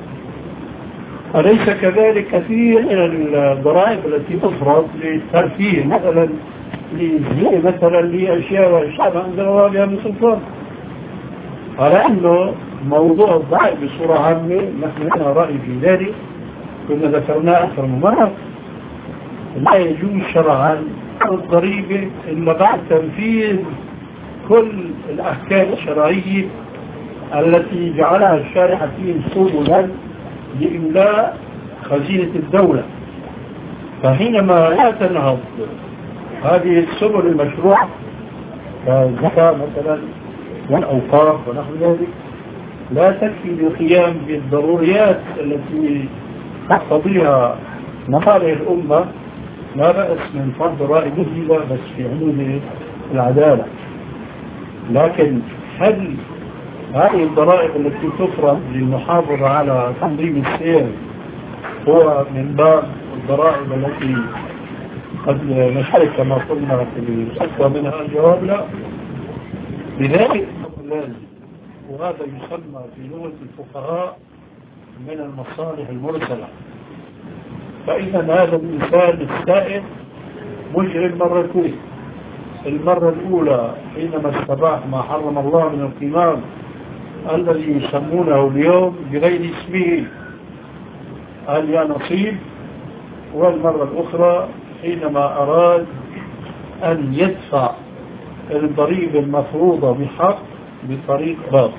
أليس كذلك كثير من الضرائب التي تفرض للترفيه مثلا لزي مثلا لأشياء الشعب عنده بها من سلطان؟ على أنه موضوع الضرائب بصورة عامة نحن لنا رأي في ذلك كنا ذكرناه أكثر من مرة. لا يجوز شرعا الضريبة إلا بعد تنفيذ كل الأحكام الشرعية التي جعلها الشارع فيه سبلا لإملاء خزينة الدولة. فحينما لا تنهض هذه السبل المشروعة كالزكاة مثلا والأوقاف ونحو ذلك لا تكفي للقيام بالضروريات التي تقتضيها مصالح الأمة، لا بأس من فرض ضرائب جديدة بس في حدود العدالة. لكن هل هذه الضرائب التي تفرض للمحافظة على تنظيم السير هو من باب الضرائب التي قد نشارك كما قلنا في الأكثر منها الجواب لا. لذلك لازم، وهذا يسمى في لغة الفقهاء من المصالح المرسلة. فإذا هذا الإنسان السائل مجرم مرتين. المرة الأولى حينما استباح ما حرم الله من القمار الذي يسمونه اليوم بغير اسمه اليانصيب، والمرة الأخرى حينما أراد أن يدفع الضريبة المفروضة بحق بطريق باطل.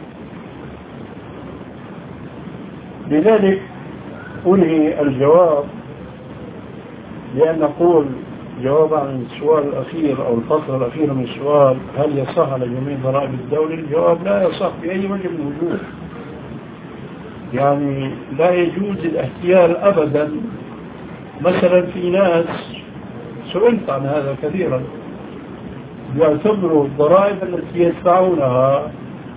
لذلك أنهي الجواب لأن نقول جوابا عن السؤال الأخير أو الفصل الأخير من السؤال هل يصح على جميع ضرائب الدولة؟ الجواب لا يصح بأي وجه من الوجوه. يعني لا يجوز الاحتيال أبدا. مثلا في ناس سئلت عن هذا كثيرا يعتبروا الضرائب التي يدفعونها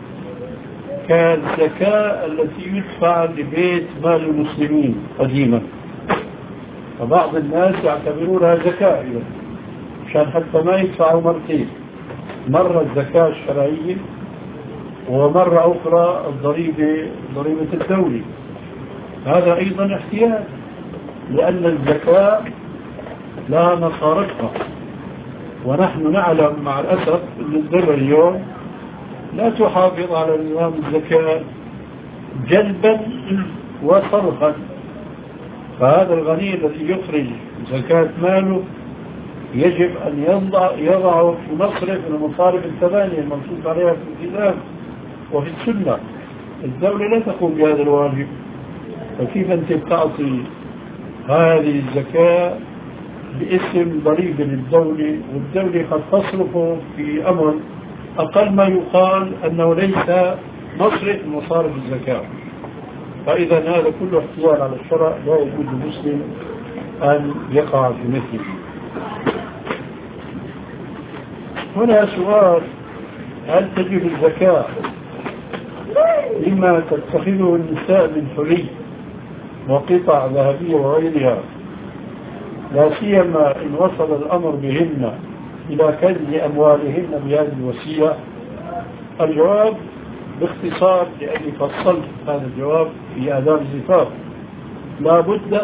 كالزكاة التي يدفع لبيت مال المسلمين قديما، فبعض الناس يعتبرونها زكاة عشان حتى ما يدفعوا مرتين، مرة الزكاة الشرعية ومرة أخرى الضريبة ضريبة الدولة. هذا أيضا احتيال، لأن الزكاة لا مصارفها، ونحن نعلم مع الأسف أن الدولة اليوم لا تحافظ على نظام الزكاة جلبا وصرفا. فهذا الغني الذي يخرج زكاة ماله يجب أن يضع يضعه في مصرف من المصارف الثمانية المنصوص عليها في الكتاب وفي السنة. الدولة لا تقوم بهذا الواجب، فكيف أنت تعطي هذه الزكاة باسم ضريبة للدولة، والدولة قد تصرفه في أمر أقل ما يقال أنه ليس مصرف من مصارف الزكاة. فإذا هذا كله احتيال على الشرع، لا يجوز للمسلم أن يقع في مثله. هنا سؤال: هل تجب الزكاة مما تتخذه النساء من حلي وقطع ذهبية وغيرها، لا سيما إن وصل الأمر بهن إلى كنز أموالهن بهذه الوسيلة؟ الجواب باختصار، لأني فصلت هذا الجواب في آداب الزفاف، لا بد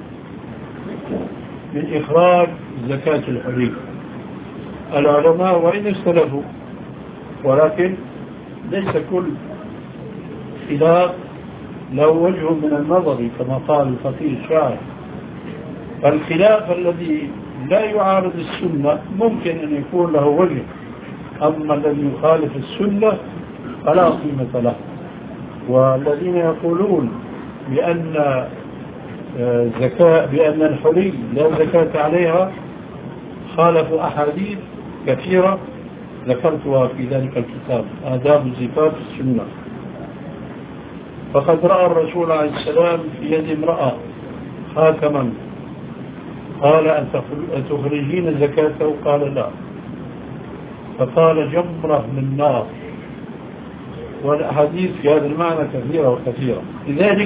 من إخراج زكاة الحلي. العلماء وإن اختلفوا، ولكن ليس كل خلاف له وجه من النظر كما قال الفقيه الشاعر. الخلاف الذي لا يعارض السنة ممكن أن يكون له وجه، أما الذي يخالف السنة فلا قيمة له. والذين يقولون بأن زكاة بأن الحلي لا زكاة عليها خالفوا أحاديث كثيرة ذكرتها في ذلك الكتاب آداب الزفاف السنة. فقد رأى الرسول عليه السلام في يد امرأة خاتما، قال: أن تخرجين زكاته؟ قال: لا. فقال: جمرة من نار. والأحاديث في هذا المعنى كثيرة وكثيرة. لذلك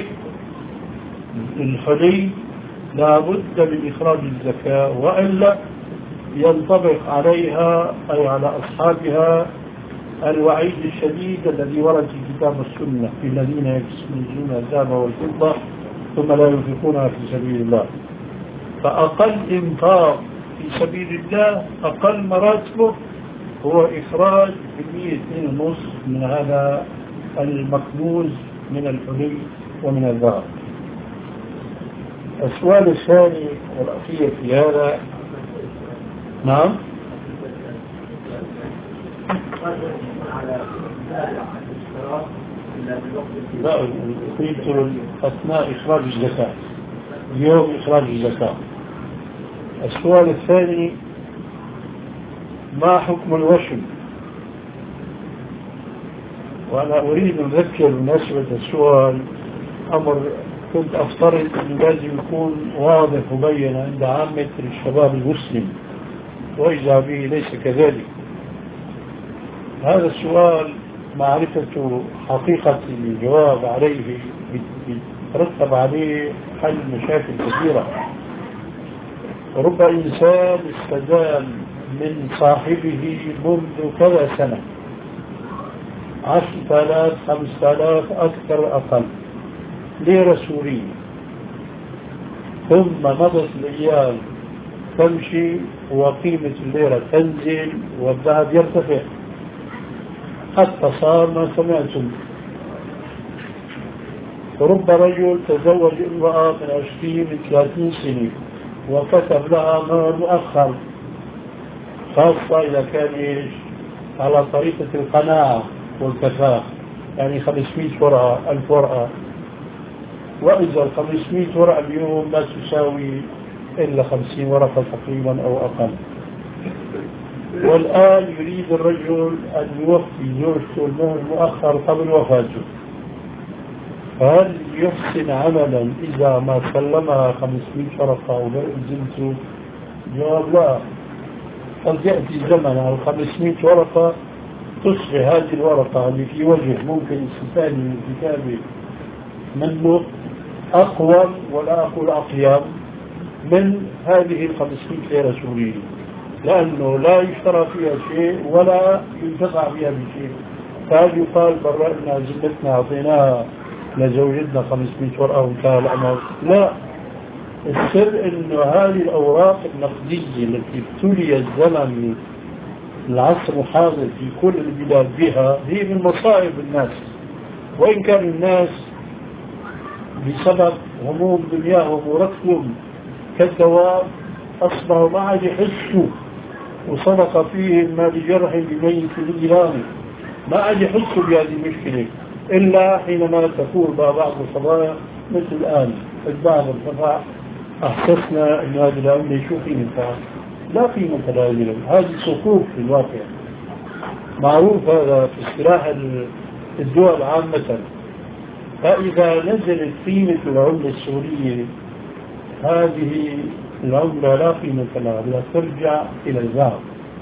الحلي لا بد من إخراج الزكاة، وإلا ينطبق عليها أي على أصحابها الوعيد الشديد الذي ورد في كتاب السنة في الذين يكنزون الذهب والفضة ثم لا ينفقونها في سبيل الله. فأقل إنفاق في سبيل الله أقل مراتبه هو إخراج كمية اثنين ونص من هذا المكنوز من الحلي ومن الذهب. السؤال الثاني والأخير في هذا: نعم، لا أريد أثناء إخراج الزكاة، اليوم إخراج الزكاة. السؤال الثاني: ما حكم الوشم؟ وأنا أريد أن أذكر بمناسبة السؤال أمر كنت أفترض أنه لازم يكون واضح وبين عند عامة الشباب المسلم، وإذا به ليس كذلك. هذا السؤال معرفة حقيقة الجواب عليه يترتب عليه حل مشاكل كثيرة. رب إنسان استدام من صاحبه منذ كذا سنة، عشرة آلاف خمسة آلاف أكثر أقل ليرة سورية، ثم مضت الأيام تمشي وقيمة الليرة تنزل والذهب يرتفع حتى صار ما سمعتم. رب رجل تزوج امرأة من عشرين من ثلاثين سنة وكتب لها مهر مؤخر، خاصة إذا كان إيش على طريقة القناعة والكفاءة، يعني خمسمائة ورقة ألف ورقة، وإذا خمسمائة ورقة اليوم لا تساوي إلا خمسين ورقة تقريبا أو أقل. والآن يريد الرجل أن يوفي زوجته المهر المؤخر قبل وفاته، فهل يحسن عملا إذا ما سلمها خمسمائة ورقة وزوجته؟ جواب لا. قد يأتي زمن على خمسمائة ورقة تصبح هذه الورقة اللي في وجه ممكن استفادة من الكتابة منه أقوى، ولا أقول أقيم، من هذه الخمسمائة ليرة سورية، لأنه لا يشترى فيها شيء ولا ينتفع فيها بشيء. فهل يقال برأنا زمتنا أعطيناها لزوجتنا خمسمائة ورقة وانتهى الأمر؟ لا. السر أنه هذه الأوراق النقدية التي ابتلي الزمن العصر الحاضر في كل البلاد بها هي من مصائب الناس، وإن كان الناس بسبب هموم دنياهم وركضهم كالدواب أصبحوا ما عاد يحسوا، وصدق فيهم ما بجرح بميت الإيراني، ما عاد يحسوا بهذه المشكلة إلا حينما تكون بعض القضايا مثل الآن البعض ارتفع، أحسسنا أن هذه العملة شو قيمتها؟ لا قيمة لها، هذه صفوف في الواقع. معروف هذا في اصطلاح الدول عامة. فإذا نزلت قيمة العملة السورية هذه العملة لا قيمة لها، بدها ترجع إلى الذهب.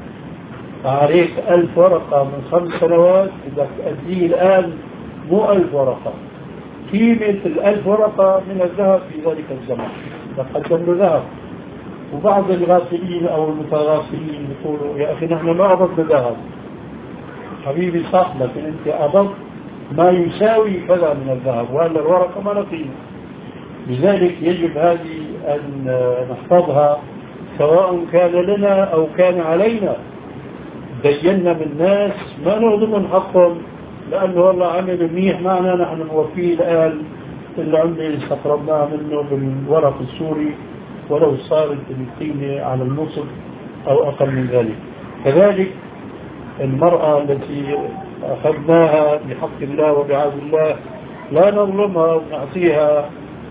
عليك ألف ورقة من خمس سنوات بدك تأديه الآن مو ألف ورقة، قيمة الألف ورقة من الذهب في ذلك الزمن تقدم له ذهب. وبعض الغافلين أو المتغافلين يقولوا يا أخي نحن ما أضفنا ذهب. حبيبي صح، لكن أنت أضفت ما يساوي كذا من الذهب، وأن الورقة ما قيمة. لذلك يجب هذه أن نحفظها سواء كان لنا أو كان علينا. بينا بالناس ما نهضم حقهم، لأنه والله عمل منيح معنا نحن نوفيه الآن العملة اللي استقربناها منه بالورق السوري ولو صارت القيمة على النصف أو أقل من ذلك. كذلك المرأة التي أخذناها بحق الله وبعهد الله لا نظلمها ونعطيها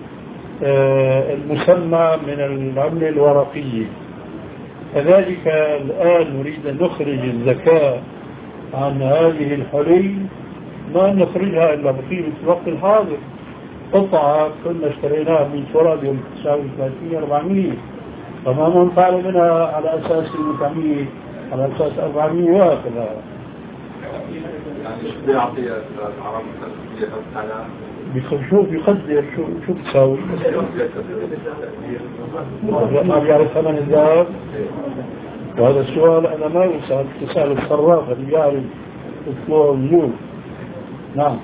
المسمى من العملة الورقية. كذلك الآن نريد أن نخرج الزكاة عن هذه الحلي، ما نخرجها إلا بقيمة الوقت الحاضر. قطعة كنا اشتريناها من ورق يوم تساوي ثلاثمائة أربعمائة، فما منفعل منها على أساس المتعمية على أساس أربعمائة وهكذا. بيشوف يقدر شو شو بتساوي، ما بيعرف ثمن الذهب. وهذا السؤال أنا ما يسأل، تسأل الصراف اللي يعرف الطلوع والنزول. نعم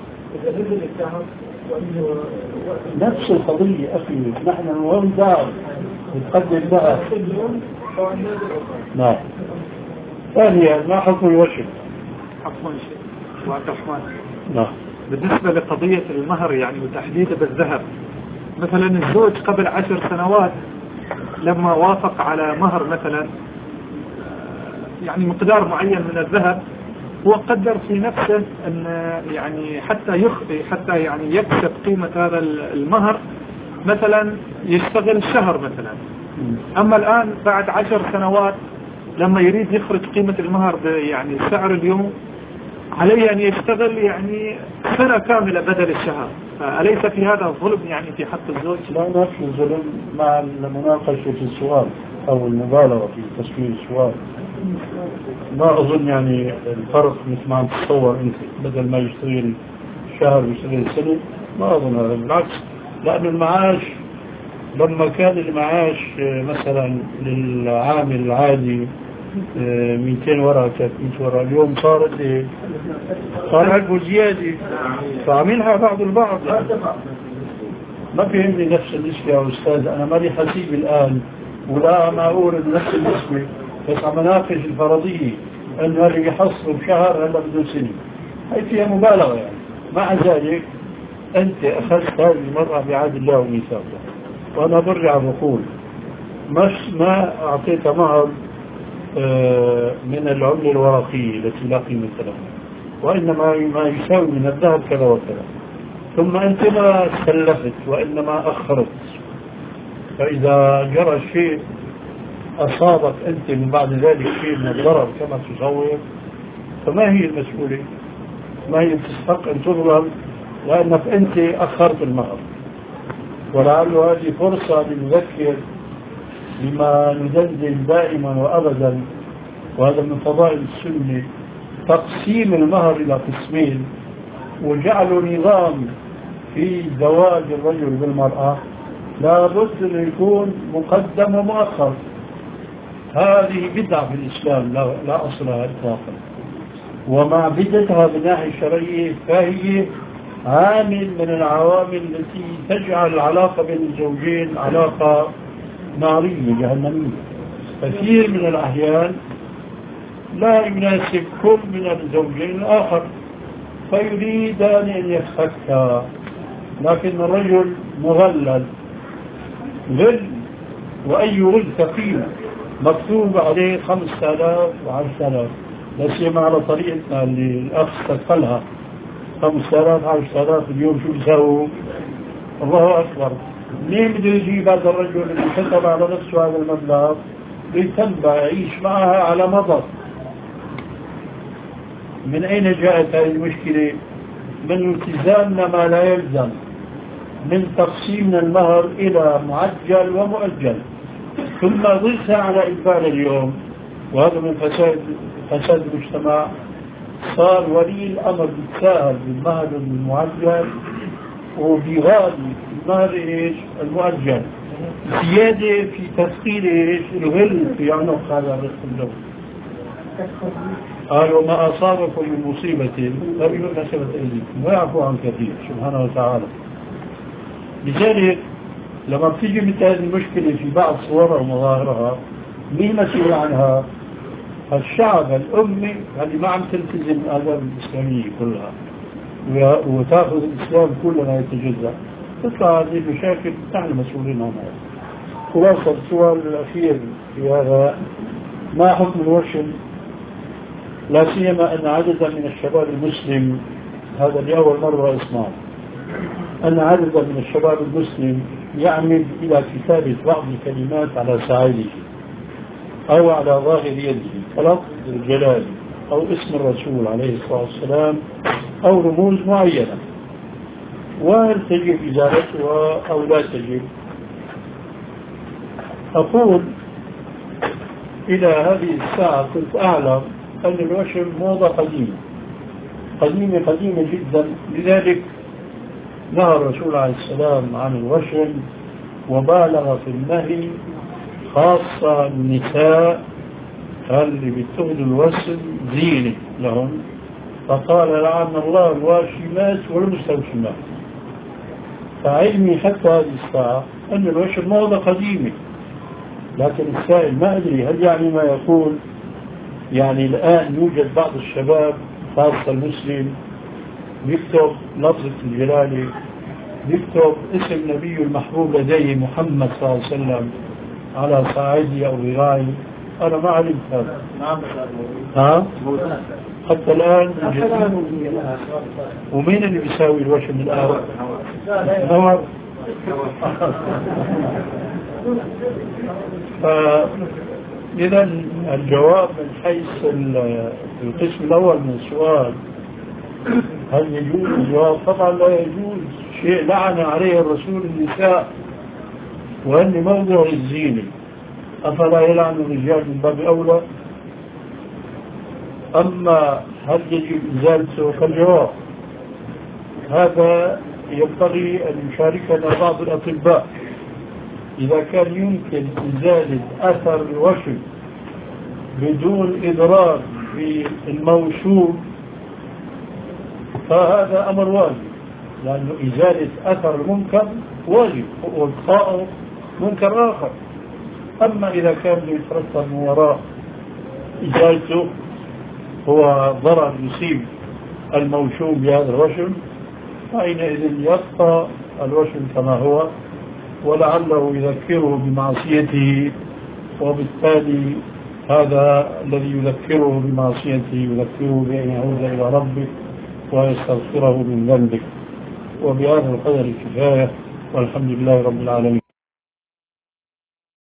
نفس القضية أخي، نحن نوم دار نتقدم لها. نعم. ثانيا ما حكم الوشم؟ حكم الشيء وعبد الرحمن. نعم. بالنسبة لقضية المهر يعني وتحديده بالذهب، مثلا الزوج قبل عشر سنوات لما وافق على مهر مثلا يعني مقدار معين من الذهب، هو قدر في نفسه أن يعني حتى يخفي حتى يعني يكسب قيمة هذا المهر مثلا يشتغل شهر مثلا. أما الآن بعد عشر سنوات لما يريد يخرج قيمة المهر يعني سعر اليوم، عليه أن يشتغل يعني سنة كاملة بدل الشهر. أليس في هذا ظلم يعني في حق الزوج؟ لا، ما في ظلم مع المناقشة في السؤال أو المبالغة في تسوير السؤال. ما أظن يعني الفرق مثل ما تتصور أنت، بدل ما يشتغل شهر يشتغل سنة، ما أظن هذا. بالعكس، لأن المعاش لما كان المعاش مثلا للعامل العادي مئتين ورقة ثلاثمئة ورقة، اليوم صارت ايه؟ صار ألف زيادة، فعملها بعض البعض. ما فهمني نفس النسبة يا أستاذ، أنا مالي حسيب الآن ولا ما أقول نفس النسبة، بس عم ناقش الفرضية أنه اللي يحصل بشهر هلا بدون سنة، هي فيها مبالغة يعني. مع ذلك أنت أخذت هذه المرأة بعهد الله وميثاقه، وأنا برجع بقول مش ما أعطيتها مهر من العملة الورقية التي لا قيمة لها، وإنما ما يساوي من الذهب كذا وكذا، ثم أنت ما سلفت وإنما أخرت، فإذا جرى شيء أصابك أنت من بعد ذلك شيء من الضرر كما تصور، فما هي المسؤولة؟ ما هي تستحق أن تظلم لأنك أنت أخرت المهر. ولعل هذه فرصة لنذكر بما ندندن دائما وأبدا، وهذا من فضائل السنة، تقسيم المهر إلى قسمين وجعلوا نظام في زواج الرجل بالمرأة لا بد أن يكون مقدم ومؤخر. هذه بدعة في الإسلام لا, لا أصل لها إطلاقا، ومع بدعتها من الناحية الشرعية فهي عامل من العوامل التي تجعل العلاقة بين الزوجين علاقة نارية جهنمية. كثير من الأحيان لا يناسب كل من الزوجين الآخر فيريدان أن يتفكا، لكن الرجل مغلل غل، وأي غل ثقيل مكتوب عليه خمسة آلاف وعشرة آلاف، لا سيما على طريقتنا اللي الأخ استقلها خمسة آلاف عشرة آلاف اليوم شو بيساووا؟ الله أكبر. منين بده يجيب هذا الرجل اللي كتب على نفسه هذا المبلغ ليتنبع يعيش معها على مضض؟ من أين جاءت هذه المشكلة؟ من التزامنا ما لا يلزم، من تقسيم المهر إلى معجل ومؤجل، ثم ضيفها على إجبار اليوم، وهذا من فساد فساد المجتمع. صار ولي الأمر يتساهل بالمهر المعجل وبغالي المهر إيش المؤجل، زيادة في تثقيل إيش الغل في عنق هذا الرجل. قال وما أصابكم من مصيبة فبما كسبت أيديكم ويعفو عن كثير سبحانه وتعالى. لذلك لما بتيجي مثل هذه المشكلة في بعض صورها ومظاهرها، مين مسؤول عنها؟ الشعب الأمي اللي ما عم تلتزم الآداب الإسلامية كلها وتأخذ الإسلام كله ما يتجزأ، تطلع هذه المشاكل نحن مسؤولين عنها. خلاصة السؤال الأخير في هذا، ما حكم الوشم؟ لا سيما أن عددا من الشباب المسلم، هذا لأول مرة اسمع، أن عددا من الشباب المسلم يعمد إلى كتابة بعض الكلمات على ساعده أو على ظاهر يده كلفظ الجلال أو اسم الرسول عليه الصلاة والسلام أو رموز معينة، وهل تجب إزالتها أو لا تجب؟ أقول إلى هذه الساعة كنت أعلم أن الوشم موضة قديمة قديمة قديمة جدا، لذلك نهى الرسول عليه السلام عن الوشم وبالغ في النهي، خاصة النساء اللي بيتخذوا الوشم زينة لهم، فقال لعن الله الواشمات والمستوشمات. فعلمي حتى هذه الساعة أن الوشم موضة قديمة، لكن السائل ما أدري هل يعني ما يقول يعني الآن يوجد بعض الشباب خاصة المسلم يكتب لفظة الجلالة، يكتب اسم النبي المحبوب لديه محمد صلى الله عليه وسلم على صاعدي أو غراي. أنا ما علمت هذا. ها؟ حتى الآن ومين اللي بيساوي الوشم الآن؟ نور. إذا الجواب من حيث القسم الأول من السؤال هل يجوز؟ الجواب طبعا لا يجوز، شيء لعن عليه الرسول النساء وأن موضع الزينة، أفلا يلعن الرجال من باب أولى؟ أما هل يجب إزالته؟ فالجواب هذا ينبغي أن يشاركنا بعض الأطباء إذا كان يمكن إزالة أثر الوشم بدون إضرار في الموشوم فهذا أمر واجب، لأنه إزالة أثر المنكر واجب وإبقاءه منكر آخر. أما إذا كان يترتب من وراء إزالته هو ضرر يصيب الموشوم بهذا الوشم فحينئذ يبقى الوشم كما هو، ولعله يذكره بمعصيته، وبالتالي هذا الذي يذكره بمعصيته يذكره بأن يعود إلى ربه ويستغفره من ذنبه. وبهذا القدر كفاية، والحمد لله رب العالمين.